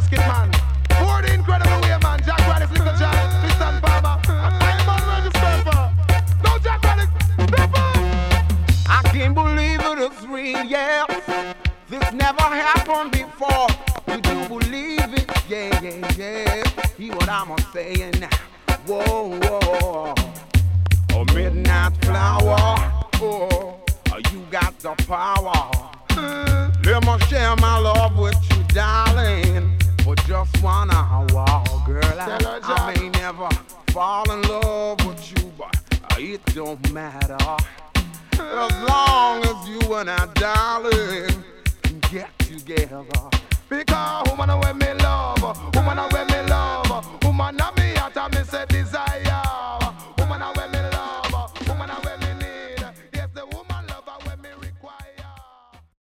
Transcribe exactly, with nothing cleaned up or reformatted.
biscuit man. For the incredible way, man. Jack Raddick, Little John, Tristan Palmer. I'm on register. No Jack Raddick. I can't believe it is real, yeah. This never happened before. You do believe it, yeah, yeah, yeah. Hear what I'm saying now. Whoa, whoa. A midnight flower. Oh, you got the power. Let me share my love with you, darling, for just one hour. Girl, I, I may never fall in love with you, but it don't matter. As long as you and I, darling, can get together. Because woman when me love, woman when me love, woman me at me say desire.